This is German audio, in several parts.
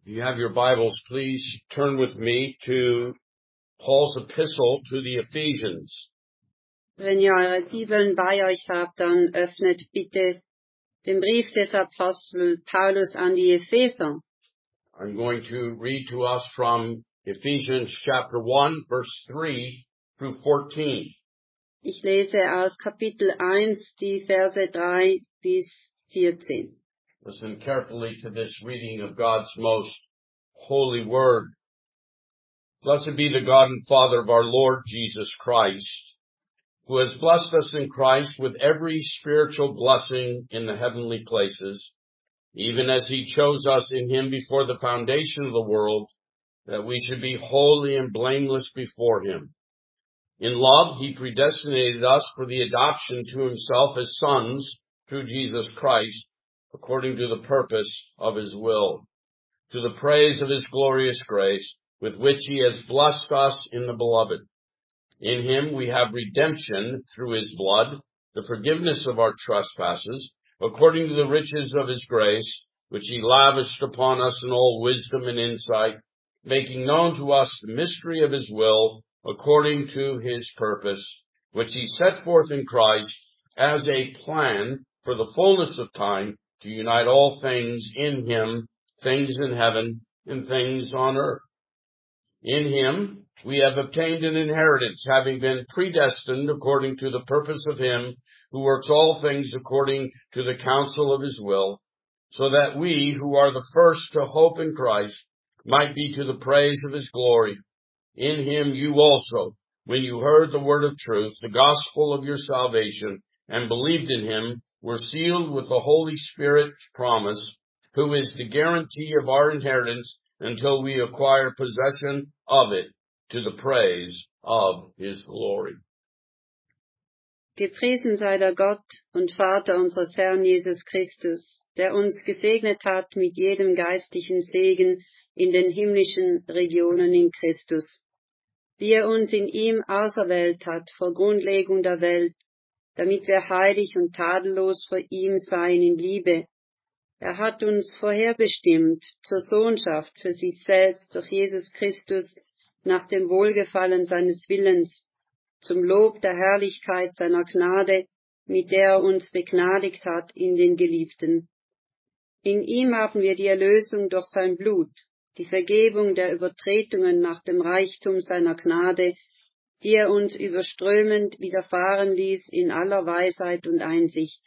you have your Bibles, please turn with me to Paul's epistle to the Ephesians. Wenn ihr eure Bibeln bei euch habt, dann öffnet bitte den Brief des Apostel Paulus an die Epheser. I'm going to read to us from Ephesians chapter 1, verse 3 through 14. Ich lese aus Kapitel 1 die Verse 3 bis 14. Listen carefully to this reading of God's most holy word. Blessed be the God and Father of our Lord Jesus Christ, who has blessed us in Christ with every spiritual blessing in the heavenly places, even as he chose us in him before the foundation of the world, that we should be holy and blameless before him. In love, he predestinated us for the adoption to himself as sons through Jesus Christ, according to the purpose of his will, to the praise of his glorious grace, with which he has blessed us in the beloved. In him we have redemption through his blood, the forgiveness of our trespasses, according to the riches of his grace, which he lavished upon us in all wisdom and insight, making known to us the mystery of his will, according to his purpose, which he set forth in Christ as a plan for the fullness of time, to unite all things in him, things in heaven and things on earth. In him we have obtained an inheritance, having been predestined according to the purpose of him who works all things according to the counsel of his will, so that we, who are the first to hope in Christ, might be to the praise of his glory. In him you also, when you heard the word of truth, the gospel of your salvation, and believed in him, were sealed with the Holy Spirit's promise, who is the guarantee of our inheritance until we acquire possession of it, to the praise of his glory. Gepriesen sei der Gott und Vater unseres Herrn Jesus Christus, der uns gesegnet hat mit jedem geistlichen Segen in den himmlischen Regionen in Christus, wie er uns in ihm auserwählt hat vor Grundlegung der Welt, damit wir heilig und tadellos vor ihm seien in Liebe. Er hat uns vorherbestimmt zur Sohnschaft für sich selbst durch Jesus Christus nach dem Wohlgefallen seines Willens, zum Lob der Herrlichkeit seiner Gnade, mit der er uns begnadigt hat in den Geliebten. In ihm haben wir die Erlösung durch sein Blut, die Vergebung der Übertretungen nach dem Reichtum seiner Gnade, die er uns überströmend widerfahren ließ in aller Weisheit und Einsicht.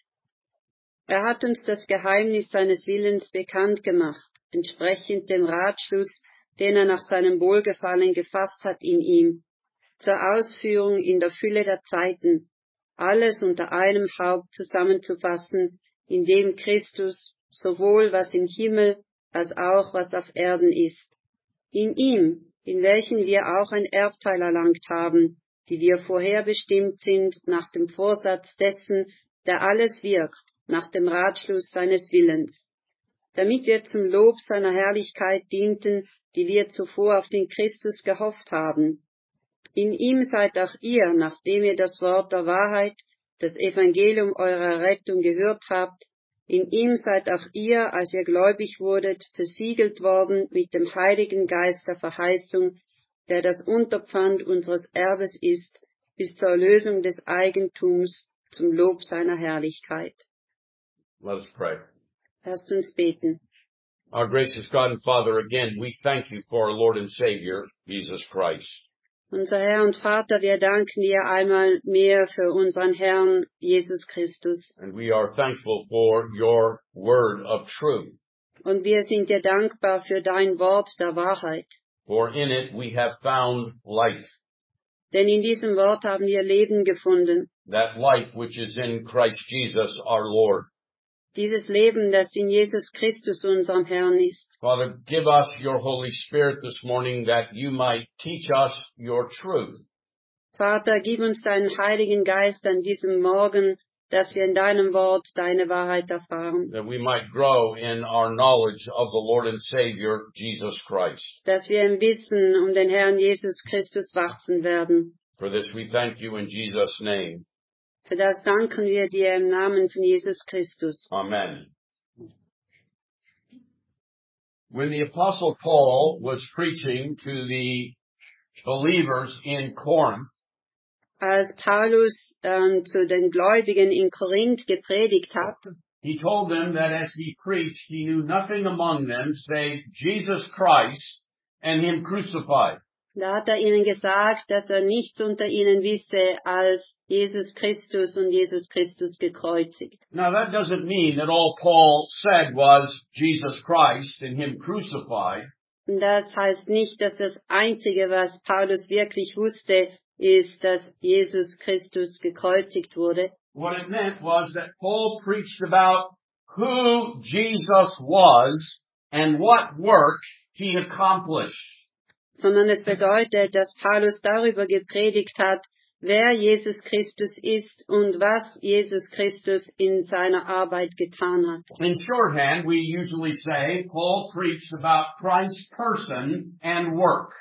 Er hat uns das Geheimnis seines Willens bekannt gemacht, entsprechend dem Ratschluss, den er nach seinem Wohlgefallen gefasst hat in ihm, zur Ausführung in der Fülle der Zeiten, alles unter einem Haupt zusammenzufassen, in dem Christus sowohl was im Himmel als auch was auf Erden ist. In ihm, in welchen wir auch ein Erbteil erlangt haben, die wir vorherbestimmt sind nach dem Vorsatz dessen, der alles wirkt, nach dem Ratschluss seines Willens, damit wir zum Lob seiner Herrlichkeit dienten, die wir zuvor auf den Christus gehofft haben. In ihm seid auch ihr, nachdem ihr das Wort der Wahrheit, das Evangelium eurer Rettung gehört habt, in ihm seid auch ihr, als ihr gläubig wurdet, versiegelt worden mit dem Heiligen Geist der Verheißung, der das Unterpfand unseres Erbes ist, bis zur Erlösung des Eigentums, zum Lob seiner Herrlichkeit. Let us pray. Lasst uns beten. Our gracious God and Father, again, we thank you for our Lord and Savior, Jesus Christ. Unser Herr und Vater, wir danken dir einmal mehr für unseren Herrn Jesus Christus. And we are thankful for your word of truth. Und wir sind dir dankbar für dein Wort der Wahrheit. For in it we have found life. Denn in diesem Wort haben wir Leben gefunden. That life which is in Christ Jesus our Lord. Dieses Leben, das in Jesus Christus unserem Herrn ist. Father, give us your Holy Spirit this morning that you might teach us your truth. Vater, gib uns deinen Heiligen Geist an diesem Morgen, dass wir in deinem Wort deine Wahrheit erfahren. That we might grow in our knowledge of the Lord and Savior, Jesus Christ. Dass wir im Wissen um den Herrn Jesus Christus wachsen werden. For this we thank you in Jesus' name. Für das danken wir dir im Namen von Jesus Christus. Amen. When the Apostle Paul was preaching to the believers in Corinth, als Paulus zu den Gläubigen in Korinth gepredigt hat, he told them that as he preached, he knew nothing among them save Jesus Christ and Him crucified. da hat ihnen gesagt, dass nichts unter ihnen wisse als Jesus Christus und Jesus Christus gekreuzigt. Now that doesn't mean that all Paul said was Jesus Christ and Him crucified. Und das heißt nicht, dass das Einzige, was Paulus wirklich wusste, ist, dass Jesus Christus gekreuzigt wurde. What it meant was that Paul preached about who Jesus was and what work He accomplished. Sondern es bedeutet, dass Paulus darüber gepredigt hat, wer Jesus Christus ist und was Jesus Christus in seiner Arbeit getan hat. In shorthand, we usually say Paul preached about Christ's person and work.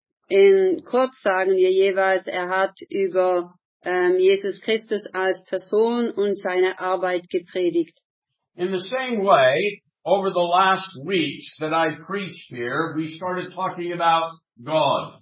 In kurz sagen wir jeweils, hat über Jesus Christus als Person und seine Arbeit gepredigt. In the same way, over the last weeks that I preached here, we started talking about God.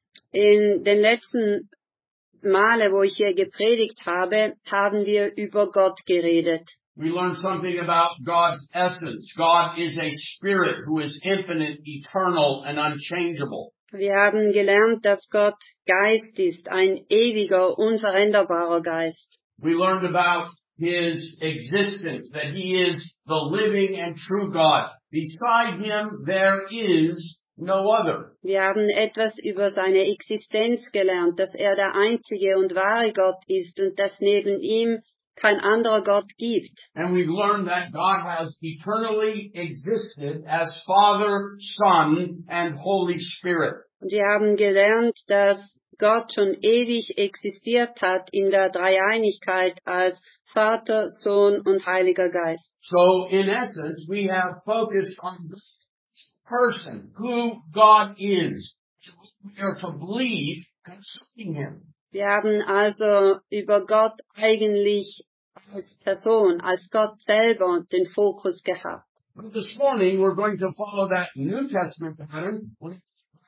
In den letzten Male, wo ich hier gepredigt habe, haben wir über Gott geredet. We learned something about God's essence. God is a spirit who is infinite, eternal, and unchangeable. Wir haben gelernt, dass Gott Geist ist, ein ewiger, unveränderbarer Geist. We learned about His existence, that He is the living and true God. Beside Him, there is no other. Wir haben etwas über seine Existenz gelernt, dass er der einzige und wahre Gott ist und dass neben ihm kein anderer Gott gibt. And we've learned that God has eternally existed as Father, Son, and Holy Spirit. Und wir haben gelernt, dass Gott schon ewig existiert hat in der Dreieinigkeit als Vater, Sohn und Heiliger Geist. So in essence, we have focused on God's person, who God is. We are to believe concerning Him. Wir haben also über Gott eigentlich als Person, als Gott selber den Fokus gehabt. But this morning, we're going to follow that New Testament pattern. When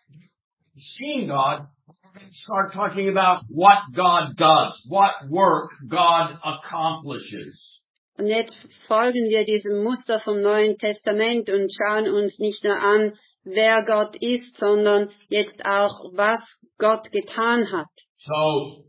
seeing God, we're going to start talking about what God does, what work God accomplishes. Und jetzt folgen wir diesem Muster vom Neuen Testament und schauen uns nicht nur an, wer Gott ist, sondern jetzt auch, was Gott getan hat. So,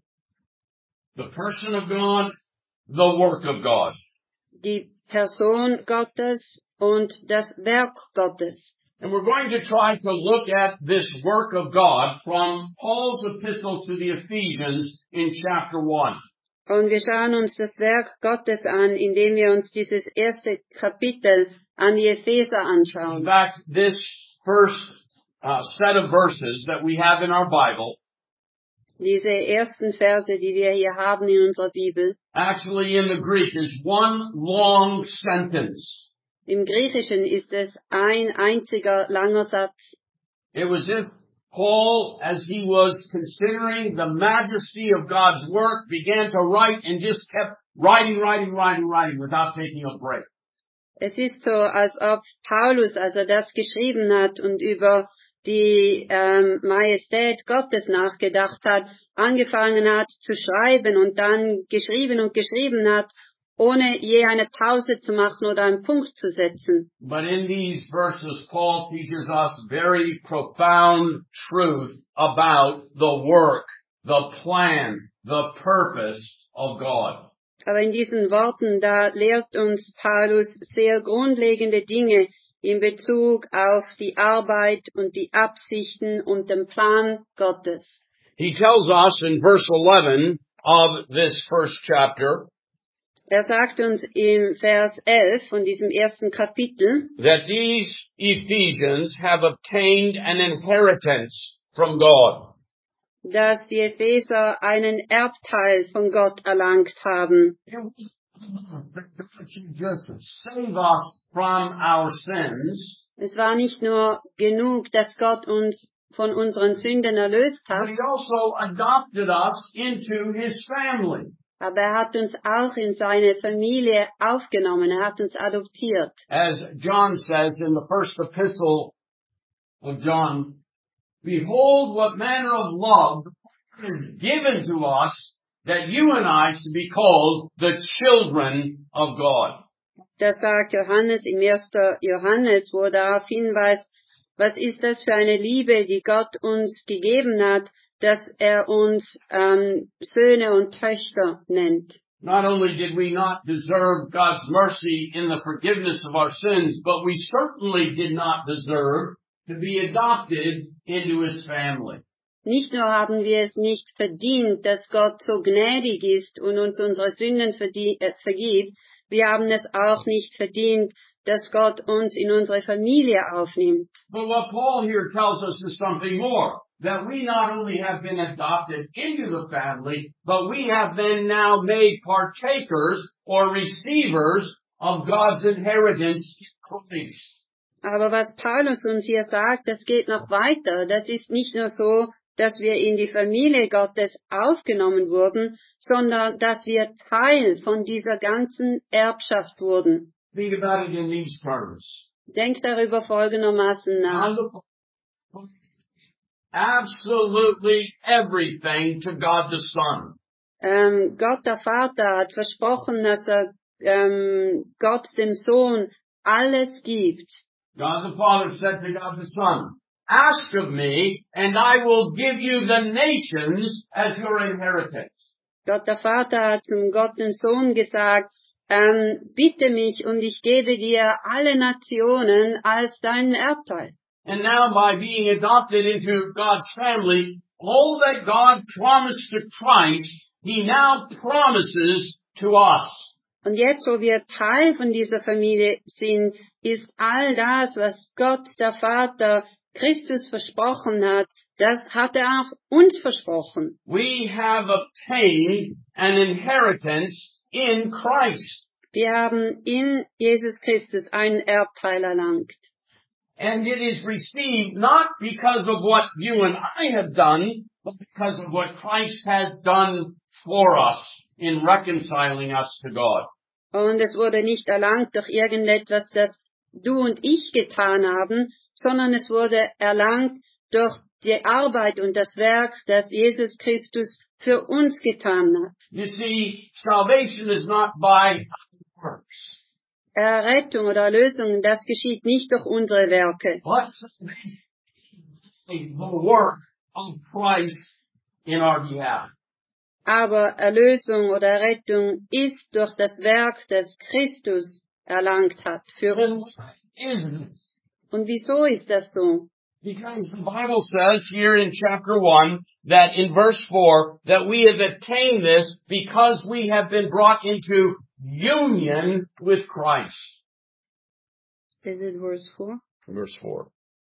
the person of God, the work of God. Die Person Gottes und das Werk Gottes. And we're going to try to look at this work of God from Paul's epistle to the Ephesians in chapter 1. Und wir schauen uns das Werk Gottes an, indem wir uns dieses erste Kapitel an die Epheser In anschauen. fact, this first set of verses that we have in our Bible, Diese ersten Verse, die wir hier haben in unserer Bibel, actually in the Greek is one long sentence. im Griechischen ist es ein einziger langer Satz. It was if Paul, as he was considering the majesty of God's work, began to write and just kept writing without taking a break. Es ist so, als ob Paulus, als das geschrieben hat und über die Majestät Gottes nachgedacht hat, angefangen hat zu schreiben und dann geschrieben hat, ohne je eine Pause zu machen oder einen Punkt zu setzen. But in these verses, Paul teaches us very profound truth about the work, the plan, the purpose of God. Aber in diesen Worten, da lehrt uns Paulus sehr grundlegende Dinge in Bezug auf die Arbeit und die Absichten und den Plan Gottes. He tells us in verse 11 of this first chapter Sagt uns im Vers 11 von diesem ersten Kapitel, that these Ephesians have obtained an inheritance from God. dass die Epheser einen Erbteil von Gott erlangt haben. God should just save us from our sins, Es war nicht nur genug, dass Gott uns von unseren Sünden erlöst but hat, He also adopted us into His family. Aber er hat uns auch in seine Familie aufgenommen, er hat uns adoptiert. As John says in the first epistle of John, behold what manner of love is given to us, that you and I should be called the children of God. Das sagt Johannes im 1. Johannes, wo er darauf hinweist, was ist das für eine Liebe, die Gott uns gegeben hat, dass er uns Söhne und Töchter nennt. Not only did we not deserve God's mercy in the forgiveness of our sins, but we certainly did not deserve to be adopted into His family. Nicht nur haben wir es nicht verdient, dass Gott so gnädig ist und uns unsere Sünden vergibt, wir haben es auch nicht verdient, dass Gott uns in unsere Familie aufnimmt. But what Paul here tells us is something more. That we not only have been adopted into the family, but we have been now made partakers or receivers of God's inheritance in Christ. Aber was Paulus uns hier sagt, das geht noch weiter. Das ist nicht nur so, dass wir in die Familie Gottes aufgenommen wurden, sondern dass wir Teil von dieser ganzen Erbschaft wurden. Think about it in these terms. Denkt darüber folgendermaßen nach. Absolutely everything to God the Son. Gott der Vater hat versprochen, dass er Gott dem Sohn alles gibt. God the Father said to God the Son, ask of me, and I will give you the nations as your inheritance. Gott der Vater hat zum Gott den Sohn gesagt, bitte mich und ich gebe dir alle Nationen als deinen Erbteil. And now by being adopted into God's family, all that God promised to Christ, He now promises to us. Und jetzt, wo wir Teil von dieser Familie sind, ist all das, was Gott, der Vater, Christus versprochen hat, das hat er auch uns versprochen. We have obtained an inheritance in Christ. Wir haben in Jesus Christus einen Erbteil erlangt. And it is received not because of what you and I have done, but because of what Christ has done for us in reconciling us to God. Und es wurde nicht erlangt durch irgendetwas, das du und ich getan haben, sondern es wurde erlangt durch die Arbeit und das Werk, das Jesus Christus für uns getan hat. You see, salvation is not by works. Errettung oder Erlösung, das geschieht nicht durch unsere Werke. But salvation is the work of Christ in our behalf. Aber Erlösung oder Errettung ist durch das Werk, das Christus erlangt hat für uns. Und wieso ist das so? Because the Bible says here in chapter 1 that in verse 4 that we have attained this because we have been brought into union with Christ. Is it verse 4? Verse 4.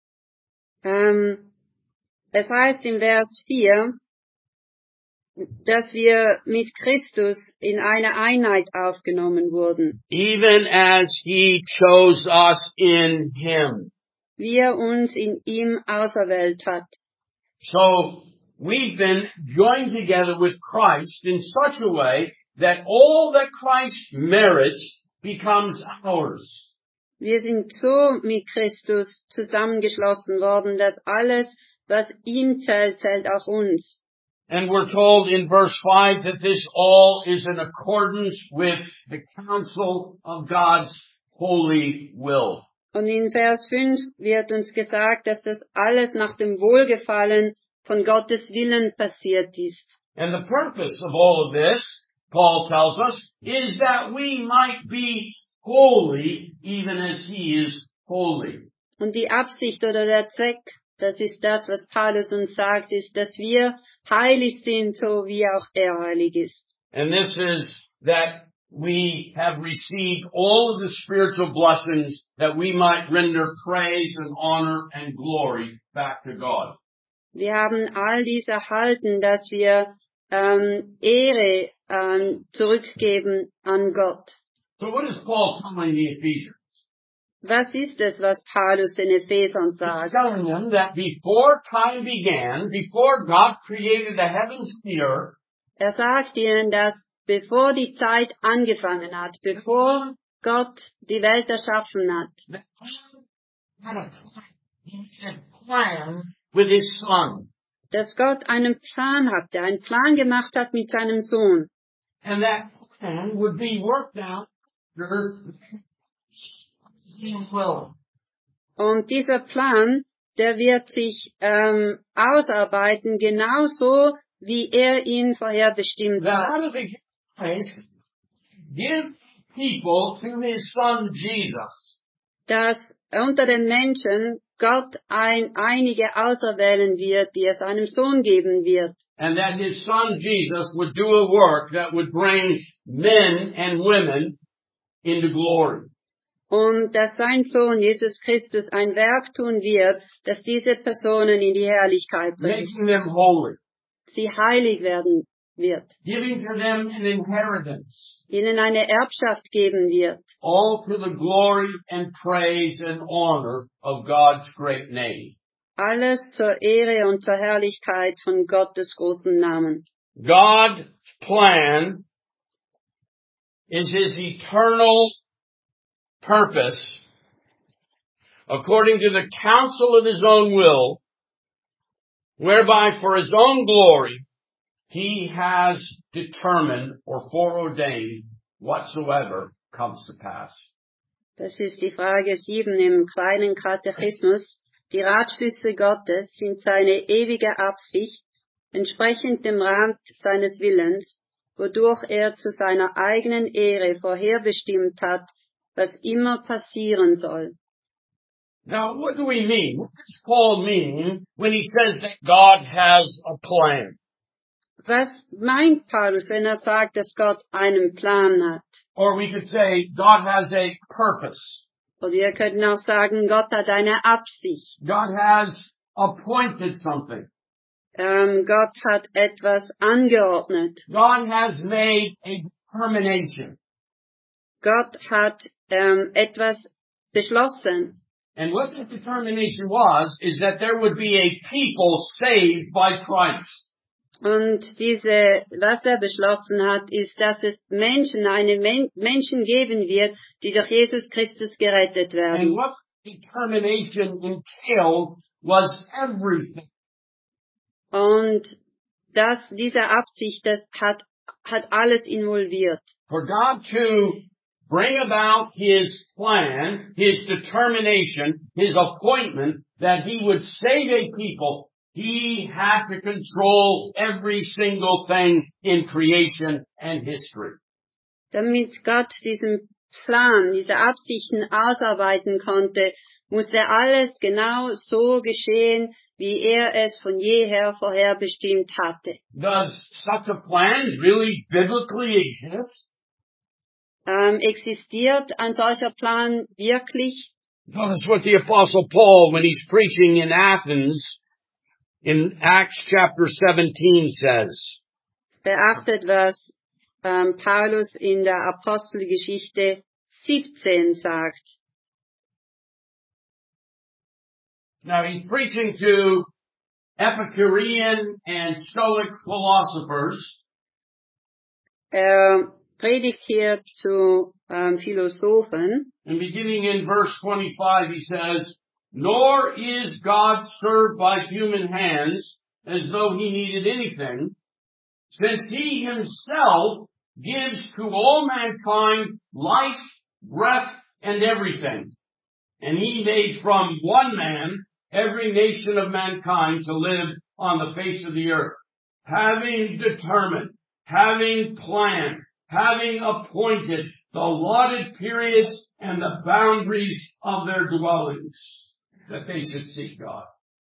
Es heißt im Vers 4, dass wir mit Christus in eine Einheit aufgenommen wurden. Even as He chose us in Him. Wie er uns in ihm auserwählt hat. So we've been joined together with Christ in such a way that all that Christ merits becomes ours. Wir sind so mit Christus zusammengeschlossen worden, dass alles, was ihm zählt, zählt auch uns. And we're told in verse 5 that this all is in accordance with the counsel of God's holy will. Und in Vers 5 wird uns gesagt, dass das alles nach dem Wohlgefallen von Gottes Willen passiert ist. And the purpose of all of this, Paul tells us, is that we might be holy even as He is holy. Und die Absicht oder der Zweck, das ist das, was Paulus uns sagt, ist, dass wir heilig sind, so wie auch er heilig ist. And this is that we have received all of the spiritual blessings that we might render praise and honor and glory back to God. Wir haben all dies erhalten, dass wir Ehre zurückgeben an Gott. So what is Paul telling the Ephesians? Was ist es, was Paulus den Ephesern He's sagt? telling them that before time began, before God created the heavens and the earth, Er sagt ihnen, dass bevor die Zeit angefangen hat, bevor Gott die Welt erschaffen hat, that God had a plan. He had a plan with his son. dass Gott einen Plan hatte, einen Plan gemacht hat mit seinem Sohn. And that plan would be worked out under his will. Und dieser Plan, der wird sich ausarbeiten, genauso wie er ihn vorher bestimmt That out hat. of the place, give people to his son Jesus. Dass unter den Menschen Gott einige auserwählen wird, die es einem Sohn geben wird. And that his son Jesus would do a work that would bring men and women into glory. Und dass sein Sohn Jesus Christus ein Werk tun wird, dass diese Personen in die Herrlichkeit bringt, Making them holy. sie heilig werden wird, Giving to them an inheritance. ihnen eine Erbschaft geben wird. All to the glory and praise and honor of God's great name. Alles zur Ehre und zur Herrlichkeit von Gottes großem Namen. God's plan is his eternal purpose according to the counsel of his own will, whereby for his own glory he has determined or foreordained whatsoever comes to pass. Das ist die Frage 7 im kleinen Katechismus. Die Ratschlüsse Gottes sind seine ewige Absicht, entsprechend dem Rat seines Willens, wodurch er zu seiner eigenen Ehre vorherbestimmt hat, was immer passieren soll. Now, what do we mean? What does Paul mean when he says that God has a plan? Was meint Paulus, wenn er sagt, dass Gott einen Plan hat? Or we could say God has a purpose. Oder wir könnten auch sagen, Gott hat eine Absicht. God has appointed something. Gott hat etwas angeordnet. God has made a determination. Gott hat etwas beschlossen. And what that determination was, is that there would be a people saved by Christ. Und was er beschlossen hat, ist, dass es Menschen geben wird, die durch Jesus Christus gerettet And werden. what determination entailed was everything. Und diese Absicht, das hat alles involviert. For God to bring about his plan, his determination, his appointment, that he would save a people, he had to control every single thing in creation and history. Damit Gott diesen Plan, diese Absichten ausarbeiten konnte, musste alles genau so geschehen, wie er es von jeher vorherbestimmt hatte. Does such a plan really biblically exist? Existiert ein solcher Plan wirklich? Notice what the Apostle Paul, when he's preaching in Athens, in Acts chapter 17 says. Beachtet, was Paulus in der Apostelgeschichte 17 sagt. Now he's preaching to Epicurean and Stoic philosophers. Predigt hier zu Philosophen. And beginning in verse 25 he says, Nor is God served by human hands as though he needed anything, since he himself gives to all mankind life, breath, and everything. And he made from one man every nation of mankind to live on the face of the earth, having determined, having planned, having appointed the allotted periods and the boundaries of their dwellings, that they should seek God.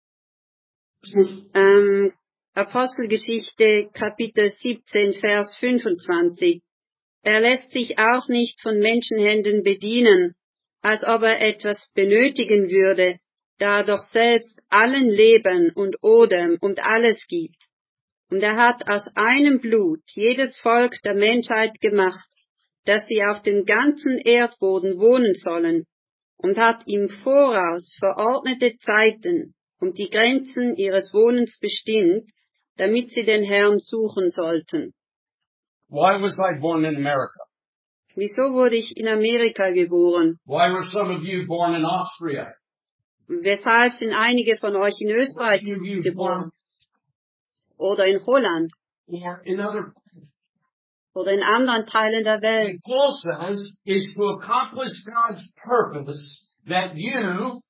Apostelgeschichte Kapitel 17 Vers 25. Er lässt sich auch nicht von Menschenhänden bedienen, als ob er etwas benötigen würde, da er doch selbst allen Leben und Odem und alles gibt. Und er hat aus einem Blut jedes Volk der Menschheit gemacht, dass sie auf dem ganzen Erdboden wohnen sollen, und hat im Voraus verordnete Zeiten und die Grenzen ihres Wohnens bestimmt, damit sie den Herrn suchen sollten. Why was I born in America? Wieso wurde ich in Amerika geboren? Why were some of you born in Austria? Weshalb sind einige von euch in Österreich Some of you geboren? Oder in Holland? or in other places. Oder in anderen Teilen der Welt? And Paul says is to accomplish God's purpose that you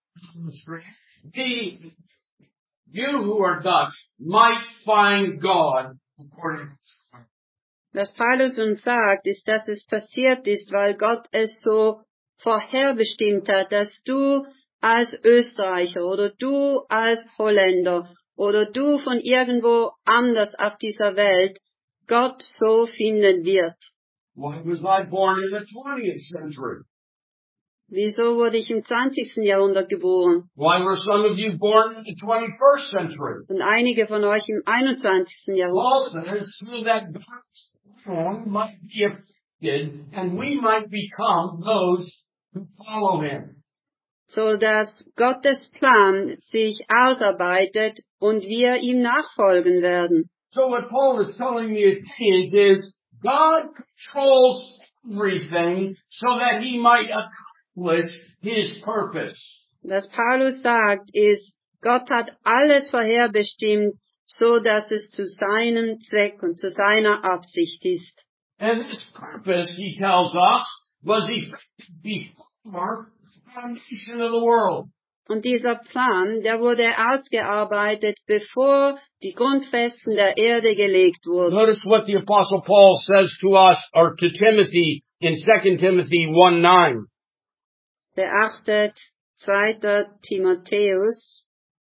who are Dutch might find God according to His word. Was Paulus uns sagt, ist, dass es passiert ist, weil Gott es so vorherbestimmt hat, dass du als Österreicher oder du als Holländer oder du von irgendwo anders auf dieser Welt Gott so finden wird. Why was I born in the 20th century? Wieso wurde ich im 20. Jahrhundert geboren Why were some of you born in the 21st century? und einige von euch im 21. Jahrhundert? Paul says so that God's plan might be effected and we might become those who follow Him. So dass Gottes Plan sich ausarbeitet und wir ihm nachfolgen werden. So what Paul is telling the Athenians is God controls everything so that He might accomplish His purpose. Was Paulus sagt, ist, Gott hat alles vorherbestimmt, so dass es zu seinem Zweck und zu seiner Absicht ist. And this purpose, he tells us, was effected before the foundation of the world. Und dieser Plan, der wurde ausgearbeitet, bevor die Grundfesten der Erde gelegt wurden. Notice what the Apostle Paul says to us, or to Timothy, in 2 Timothy 1:9. Beachtet 2. Timotheus,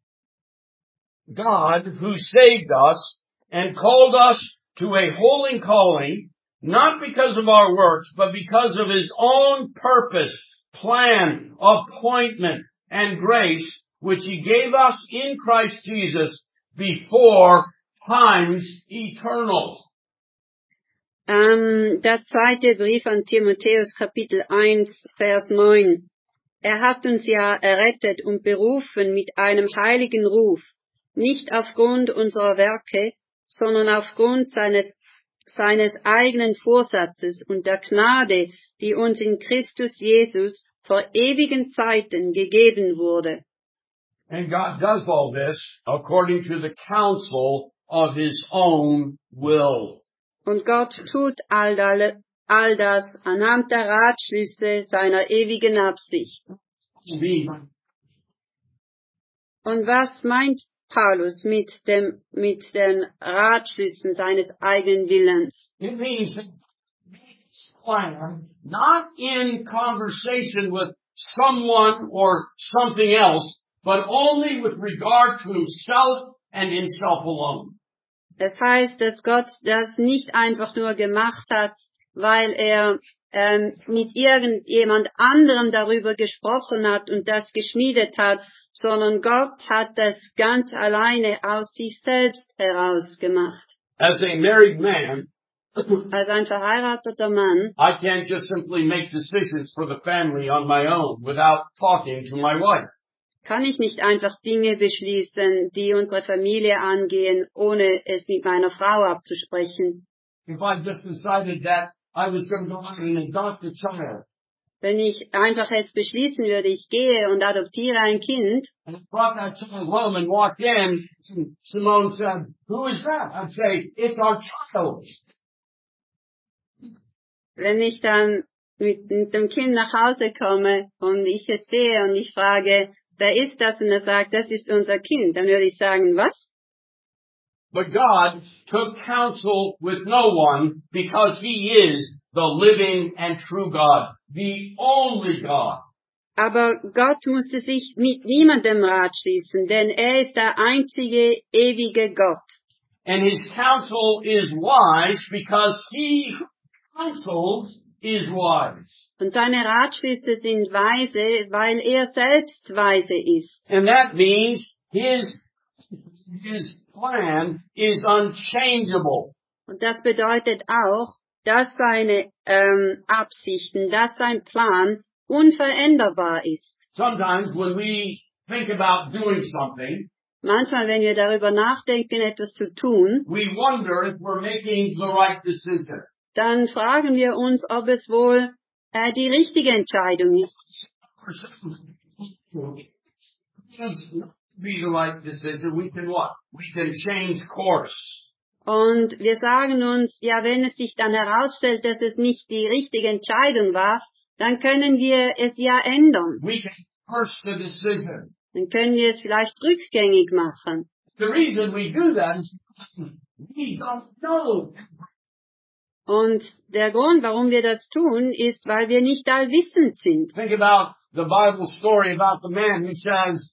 God, who saved us and called us to a holy calling, not because of our works, but because of His own purpose, plan, appointment, and grace, which He gave us in Christ Jesus before times eternal. der zweite Brief an Timotheus, Kapitel 1, Vers 9. Er hat uns ja errettet und berufen mit einem heiligen Ruf, nicht aufgrund unserer Werke, sondern aufgrund seines eigenen Vorsatzes und der Gnade, die uns in Christus Jesus vor ewigen Zeiten gegeben wurde. And God does all this according to the counsel of His own will. Und Gott tut all das anhand der Ratschlüsse seiner ewigen Absicht. Und was meint Paulus mit den Ratschlüssen seines eigenen Willens? It means that God's plan, not in conversation with someone or something else, but only with regard to Himself and Himself alone. Das heißt, dass Gott das nicht einfach nur gemacht hat, weil er mit irgendjemand anderem darüber gesprochen hat und das geschmiedet hat, sondern Gott hat das ganz alleine aus sich selbst heraus gemacht. As a married man, Als ein verheirateter Mann I can't just simply make decisions for the family on my own without talking to my wife. kann ich nicht einfach Dinge beschließen, die unsere Familie angehen, ohne es mit meiner Frau abzusprechen. If I just decided that I was going to go out and adopt a child, Wenn ich einfach jetzt beschließen würde, ich gehe und adoptiere ein Kind, and I brought that child home and walked in, and Simone said, "Who is that?" I'd say, "It's our child." wenn ich dann mit dem Kind nach Hause komme und ich es sehe und ich frage, wer ist das? Und er sagt, das ist unser Kind. Dann würde ich sagen, was? But God took counsel with no one because He is the living and true God, the only God. Aber Gott musste sich mit niemandem Rat schließen, denn er ist der einzige, ewige Gott. And His counsel is wise because He who counsels is wise. Und seine Ratschlüsse sind weise, weil er selbst weise ist. And that means His plan is unchangeable. Und das bedeutet auch, dass seine Absichten, dass sein Plan unveränderbar ist. Sometimes when we think about doing something, Manchmal, wenn wir darüber nachdenken, etwas zu tun, we wonder if we're making the right decision. dann fragen wir uns, ob es wohl die richtige Entscheidung ist. Be the right decision. We can what? We can change course. Und wir sagen uns, ja, wenn es sich dann herausstellt, dass es nicht die richtige Entscheidung war, dann können wir es ja ändern. We can reverse the decision. Dann können wir es vielleicht rückgängig machen. The reason we do that is we don't know. Und der Grund, warum wir das tun, ist, weil wir nicht allwissend sind. Think about the Bible story about the man who says,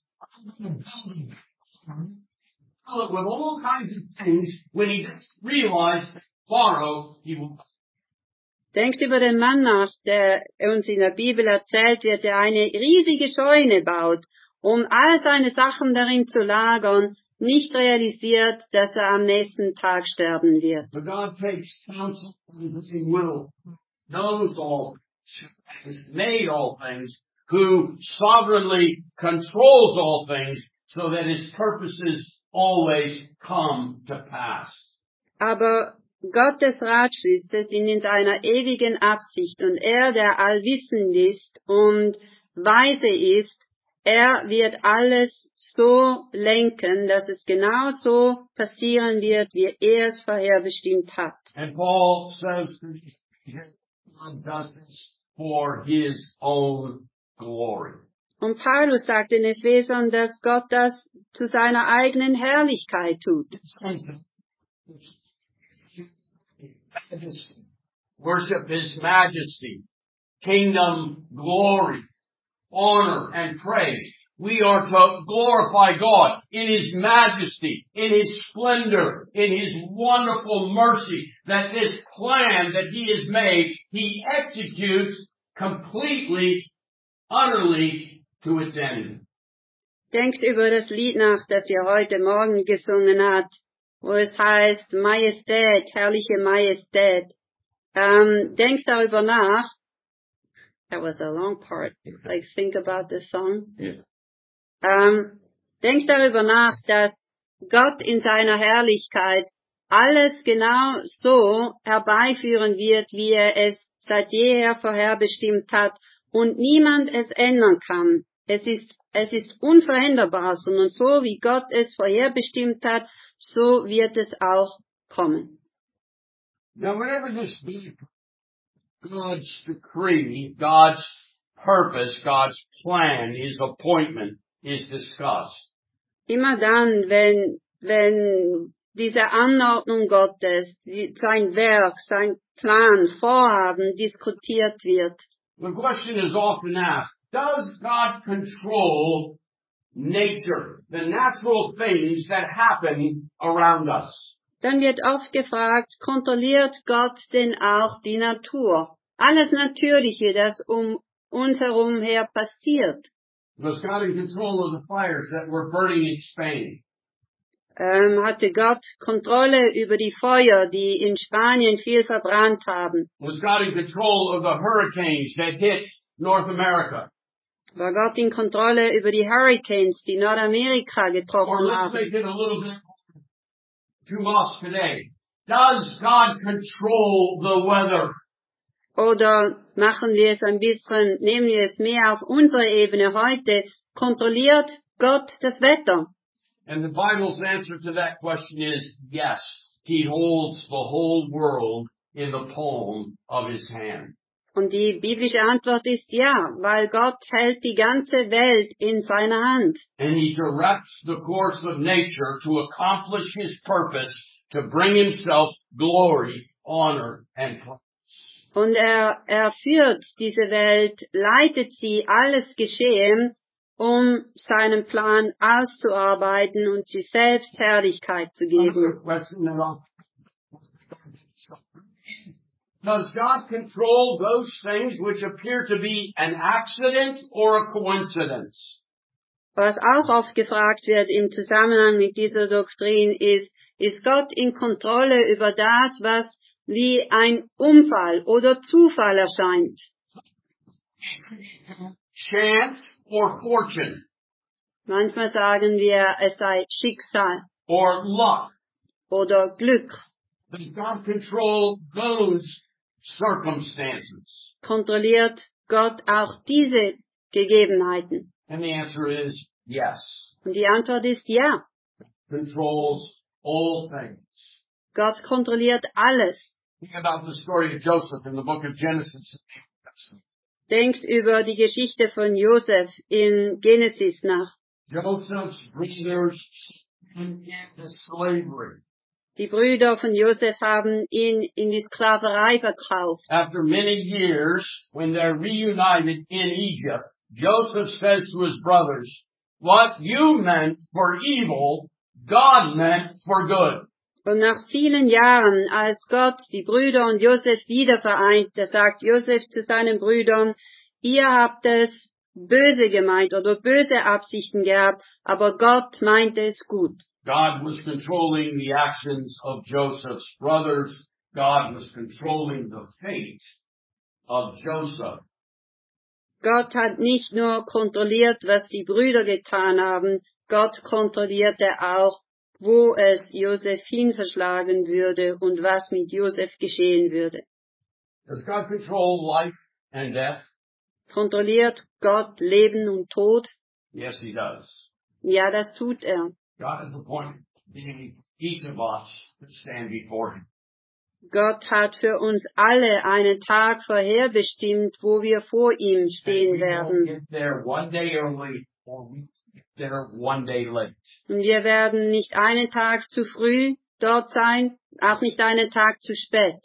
fill it with all kinds of things when he just realized that tomorrow he will. Denkt über den Mann nach, der uns in der Bibel erzählt wird, der eine riesige Scheune baut, um all seine Sachen darin zu lagern, nicht realisiert, dass er am nächsten Tag sterben wird. But God takes counsel of his will, knows all things, has made all things, who sovereignly controls all things so that his purposes always come to pass. Aber Gottes Ratschlüsse sind in seiner ewigen Absicht und er, der allwissend ist und weise ist, er wird alles so lenken, dass es genau so passieren wird, wie er es vorherbestimmt hat. And Paul says to these Ephesians, God does this for his own glory. Und Paulus sagt den Ephesern, dass Gott das zu seiner eigenen Herrlichkeit tut. Worship his majesty, kingdom, glory, honor, and praise. We are to glorify God in his majesty, in his splendor, in his wonderful mercy, that this plan that he has made, he executes completely, utterly to its end. Denkt über das Lied nach, das ihr heute Morgen gesungen habt, wo es heißt, Majestät, herrliche Majestät. Denkt darüber nach. That was a long part. Like, think about the song. Yeah. Denkt darüber nach, dass Gott in seiner Herrlichkeit alles genau so herbeiführen wird, wie er es seit jeher vorherbestimmt hat und niemand es ändern kann. Es ist unveränderbar, sondern so wie Gott es vorherbestimmt hat, so wird es auch kommen. Now, whenever this be God's decree, God's purpose, God's plan, his appointment is discussed, Immer dann, wenn diese Anordnung Gottes, sein Werk, sein Plan, Vorhaben diskutiert wird, the question is often asked, does God control nature, the natural things that happen around us? dann wird oft gefragt, kontrolliert Gott denn auch die Natur? Alles Natürliche, das um uns herum her passiert. Was God in control of the fires that were burning in Spain? Hatte Gott Kontrolle über die Feuer, die in Spanien viel verbrannt haben? Was God in control of the hurricanes that hit North America? War Gott in Kontrolle über die Hurricanes, die Nordamerika Or getroffen let's haben? make it a little bit to us today. Does God control the weather? Oder machen wir es ein bisschen, nehmen wir es mehr auf unsere Ebene heute, kontrolliert Gott das Wetter? And the Bible's answer to that question is yes. He holds the whole world in the palm of his hand. Und die biblische Antwort ist ja, weil Gott hält die ganze Welt in seiner Hand. And he directs the course of nature to accomplish his purpose to bring himself glory, honor, and praise. Und er führt diese Welt, leitet sie, alles geschehen, um seinen Plan auszuarbeiten und sie selbst Herrlichkeit zu Another geben. question that does God control those things which appear to be an accident or a coincidence? Was auch oft gefragt wird im Zusammenhang mit dieser Doktrin ist Gott in Kontrolle über das, was wie ein Unfall oder Zufall erscheint? Chance or fortune Manchmal sagen wir, es sei Schicksal or luck? oder Glück. Does God control those circumstances? Kontrolliert Gott auch diese Gegebenheiten? And the answer is yes. Und die Antwort ist ja. Controls all things. Gott kontrolliert alles. Think about the story of Joseph in the book of Genesis. Denkt über die Geschichte von Josef in Genesis nach. Joseph's brothers into slavery. Die Brüder von Josef haben ihn in die Sklaverei verkauft. After many years, when they're reunited in Egypt, Joseph says to his brothers, what you meant for evil, God meant for good. Und nach vielen Jahren, als Gott die Brüder und Josef wieder vereint, da sagt Josef zu seinen Brüdern, ihr habt es böse gemeint oder böse Absichten gehabt, aber Gott meinte es gut. God was controlling the actions of Joseph's brothers. God was controlling the fate of Joseph. Gott hat nicht nur kontrolliert, was die Brüder getan haben, Gott kontrollierte auch, wo es Josef hin verschlagen würde und was mit Josef geschehen würde. Does God control life and death? Kontrolliert Gott Leben und Tod? Yes, He does. Ja, das tut er. God has appointed each of us to stand before Him. Gott hat für uns alle einen Tag vorherbestimmt, wo wir vor ihm stehen werden. Get there one day early or we get there one day late. Und wir werden nicht einen Tag zu früh dort sein, auch nicht einen Tag zu spät.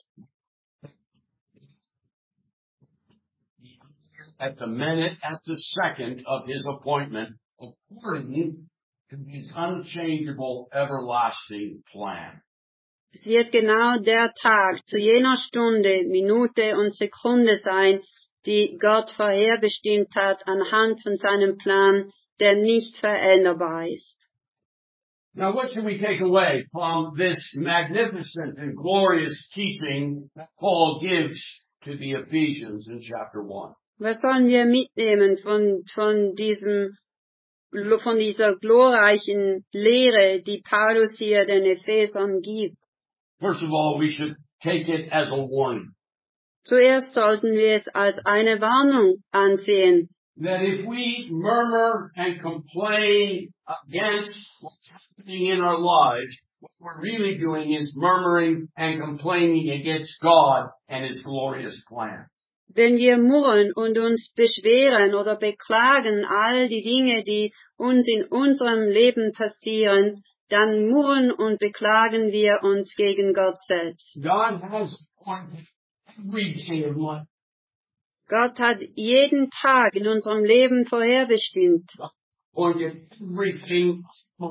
At the minute, at the second of His appointment, according to His unchangeable, everlasting plan. Es wird genau der Tag zu jener Stunde, Minute und Sekunde sein, die Gott vorherbestimmt hat anhand von seinem Plan, der nicht veränderbar ist. Now, what should we take away from this magnificent and glorious teaching that Paul gives to the Ephesians in chapter 1? Was sollen wir mitnehmen von dieser glorreichen Lehre, die Paulus hier den Ephesern gibt? First of all, we should take it as a warning. Zuerst sollten wir es als eine Warnung ansehen, That if we murmur and complain against what's happening in our lives, what we're really doing is murmuring and complaining against God and His glorious plan. wenn wir murren und uns beschweren oder beklagen all die Dinge, die uns in unserem Leben passieren, dann murren und beklagen wir uns gegen Gott selbst. God has appointed every day of life. Gott hat jeden Tag in unserem Leben vorherbestimmt. Appointed everything.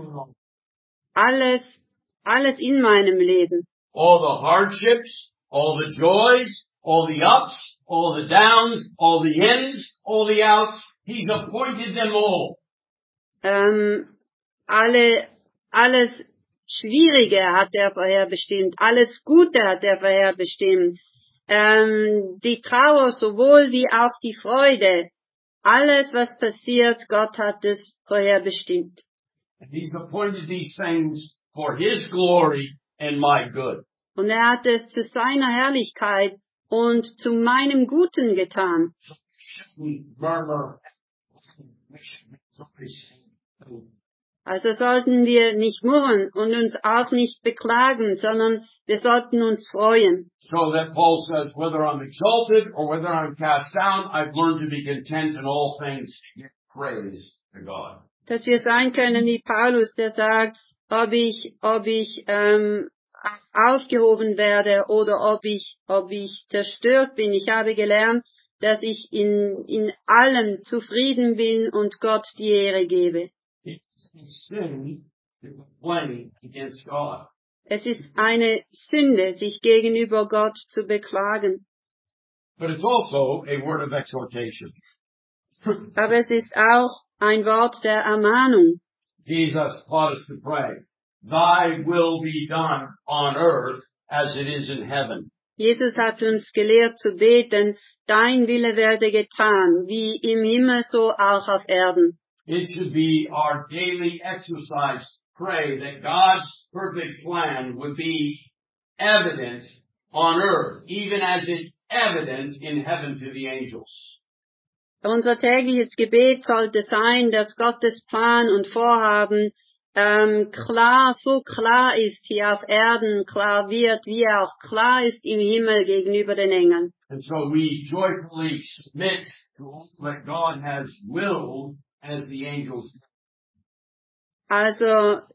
Alles in meinem Leben. All the hardships, all the joys, all the ups, all the downs, all the ins, all the outs. He's appointed them all. Alles Schwierige hat er vorherbestimmt. Alles Gute hat er vorherbestimmt. Die Trauer sowohl wie auch die Freude. Alles, was passiert, Gott hat es vorherbestimmt. And He's appointed these things for His glory and my good. Und er hat es zu seiner Herrlichkeit und zu meinem Guten getan. Murmur. Also sollten wir nicht murren und uns auch nicht beklagen, sondern wir sollten uns freuen. So that Paul says, whether I'm exalted or whether I'm cast down, I've learned to be content in all things to give praise to God. Dass wir sein können wie Paulus, der sagt, ob ich aufgehoben werde oder ob ich zerstört bin. Ich habe gelernt, dass ich in allem zufrieden bin und Gott die Ehre gebe. Es ist eine Sünde, sich gegenüber Gott zu beklagen. But it's also a word of exhortation. Aber es ist auch ein Wort der Ermahnung. Jesus taught us to pray, Thy will be done on earth as it is in heaven. Jesus hat uns gelehrt zu beten, dein Wille werde getan, wie im Himmel so auch auf Erden. It should be our daily exercise to pray that God's perfect plan would be evident on earth, even as it evident in heaven to the angels. Unser tägliches Gebet sollte sein, dass Gottes Plan und Vorhaben so klar ist hier auf Erden, klar wird, wie er auch klar ist im Himmel gegenüber den Engeln. And so we joyfully submit to all that God has willed as the angels do. Also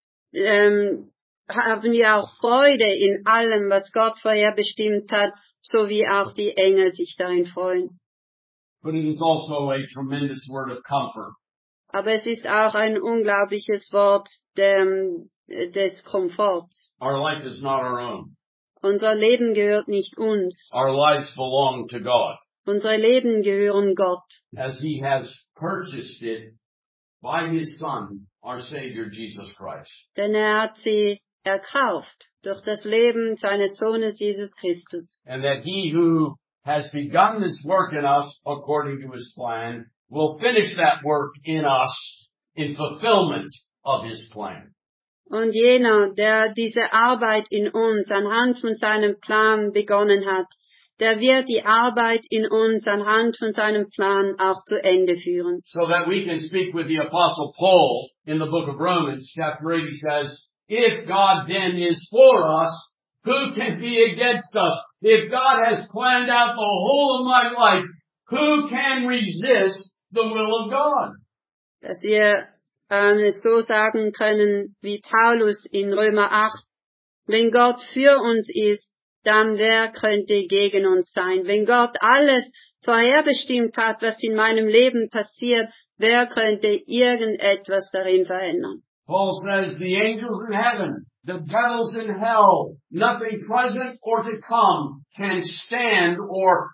haben wir auch Freude in allem, was Gott vorherbestimmt hat, so wie auch die Engel sich darin freuen. But it is also a tremendous word of comfort. Aber es ist auch ein unglaubliches Wort des Komforts. Our life is not our own. Unser Leben gehört nicht uns. Our lives belong to God, Unsere Leben gehören Gott, as He has purchased it by His Son, our Savior, Jesus Christ. denn hat sie erkauft durch das Leben seines Sohnes Jesus Christus. And that He who has begun this work in us according to His plan will finish that work in us in fulfillment of His plan. Und jener, der diese Arbeit in uns anhand von seinem Plan begonnen hat, der wird die Arbeit in uns anhand von seinem Plan auch zu Ende führen. So that we can speak with the Apostle Paul in the book of Romans, chapter 8, he says, if God then is for us, who can be against us? If God has planned out the whole of my life, who can resist the will of God? Dass wir es so sagen können wie Paulus in Römer 8, wenn Gott für uns ist, dann wer könnte gegen uns sein? Wenn Gott alles vorherbestimmt hat, was in meinem Leben passiert, wer könnte irgendetwas darin verändern? Paul says the angels in heaven, the devils in hell, nothing present or to come can stand or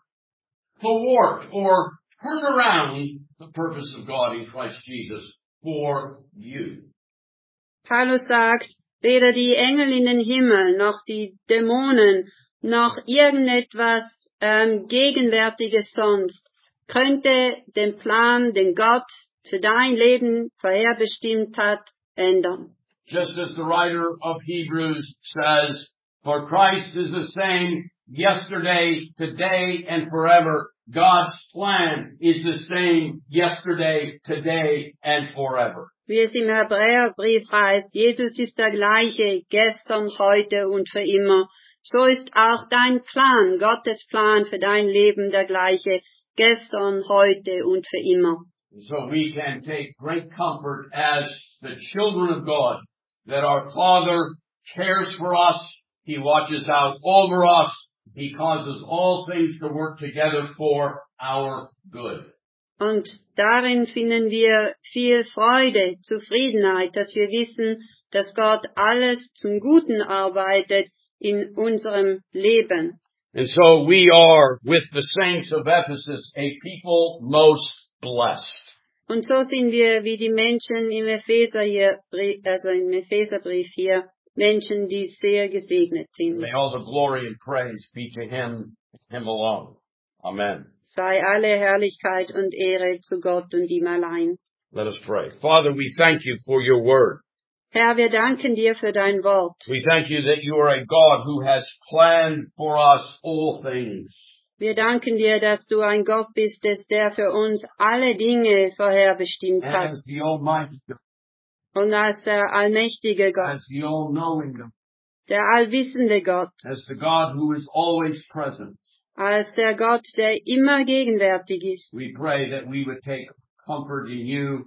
thwart or turn around the purpose of God in Christ Jesus for you. Paulus sagt, weder die Engel in den Himmel, noch die Dämonen, noch irgendetwas Gegenwärtiges sonst könnte den Plan, den Gott für dein Leben vorherbestimmt hat, ändern. Just as the writer of Hebrews says, for Christ is the same yesterday, today, and forever. God's plan is the same yesterday, today, and forever. Wie es im Hebräerbrief heißt, Jesus ist der gleiche, gestern, heute und für immer. So ist auch dein Plan, Gottes Plan für dein Leben der gleiche, gestern, heute und für immer. So we can take great comfort as the children of God that our Father cares for us, He watches out over us, He causes all things to work together for our good. Und darin finden wir viel Freude, Zufriedenheit, dass wir wissen, dass Gott alles zum Guten arbeitet in unserem Leben. And so we are, with the saints of Ephesus, a people most blessed. Und so sind wir wie die Menschen im Epheserbrief hier, Menschen, die sehr gesegnet sind. May all the glory and praise be to Him alone. Amen. Sei alle Herrlichkeit und Ehre zu Gott und ihm allein. Let us pray. Father, we thank You for Your word. Herr, wir danken dir für dein Wort. We thank You that You are a God who has planned for us all things. Wir danken dir, dass du ein Gott bist, der für uns alle Dinge vorherbestimmt And hat. as the Almighty God, Und als der allmächtige Gott, as the all-knowing God, der allwissende Gott, as the God who is always present, als der Gott, der immer gegenwärtig ist, we pray that we would take comfort in You,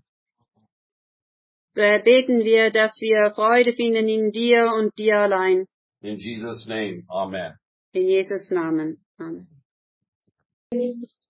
beten wir, dass wir Freude finden in dir und dir allein. in Jesus' name. Amen. In Jesus' Namen. Amen.